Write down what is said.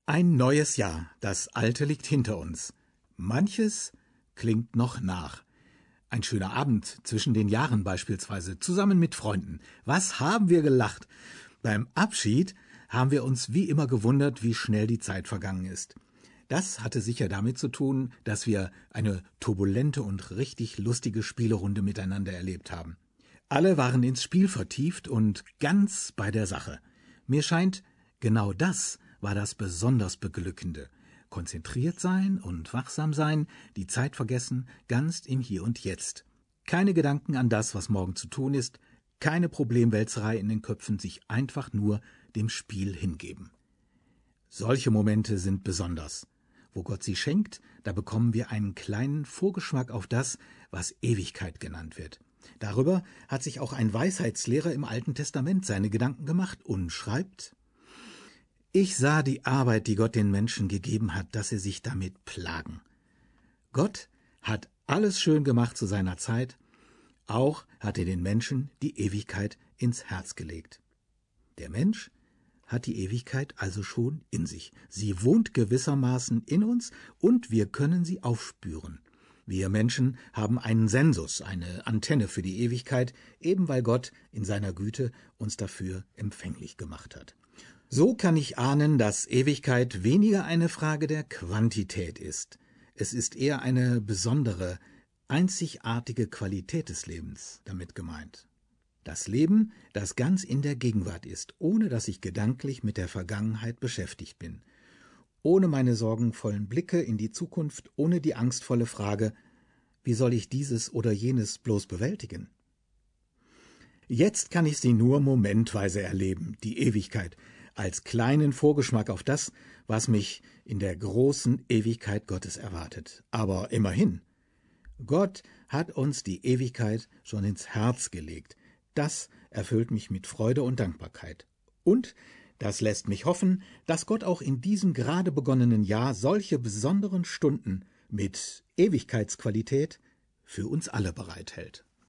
Ein neues Jahr, das alte liegt hinter uns. Manches klingt noch nach. Ein schöner Abend zwischen den Jahren beispielsweise, zusammen mit Freunden. Was haben wir gelacht? Beim Abschied haben wir uns wie immer gewundert, wie schnell die Zeit vergangen ist. Das hatte sicher damit zu tun, dass wir eine turbulente und richtig lustige Spielerunde miteinander erlebt haben. Alle waren ins Spiel vertieft und ganz bei der Sache. Mir scheint, genau das war das besonders Beglückende. Konzentriert sein und wachsam sein, die Zeit vergessen, ganz im Hier und Jetzt. Keine Gedanken an das, was morgen zu tun ist, keine Problemwälzerei in den Köpfen, sich einfach nur dem Spiel hingeben. Solche Momente sind besonders. Wo Gott sie schenkt, da bekommen wir einen kleinen Vorgeschmack auf das, was Ewigkeit genannt wird. Darüber hat sich auch ein Weisheitslehrer im Alten Testament seine Gedanken gemacht und schreibt: Ich sah die Arbeit, die Gott den Menschen gegeben hat, dass sie sich damit plagen. Gott hat alles schön gemacht zu seiner Zeit, auch hat er den Menschen die Ewigkeit ins Herz gelegt. Der Mensch hat die Ewigkeit also schon in sich. Sie wohnt gewissermaßen in uns und wir können sie aufspüren. Wir Menschen haben einen Sensus, eine Antenne für die Ewigkeit, eben weil Gott in seiner Güte uns dafür empfänglich gemacht hat. So kann ich ahnen, dass Ewigkeit weniger eine Frage der Quantität ist. Es ist eher eine besondere, einzigartige Qualität des Lebens damit gemeint. Das Leben, das ganz in der Gegenwart ist, ohne dass ich gedanklich mit der Vergangenheit beschäftigt bin. Ohne meine sorgenvollen Blicke in die Zukunft, ohne die angstvolle Frage, wie soll ich dieses oder jenes bloß bewältigen? Jetzt kann ich sie nur momentweise erleben, die Ewigkeit, als kleinen Vorgeschmack auf das, was mich in der großen Ewigkeit Gottes erwartet. Aber immerhin, Gott hat uns die Ewigkeit schon ins Herz gelegt. Das erfüllt mich mit Freude und Dankbarkeit. Und das lässt mich hoffen, dass Gott auch in diesem gerade begonnenen Jahr solche besonderen Stunden mit Ewigkeitsqualität für uns alle bereithält.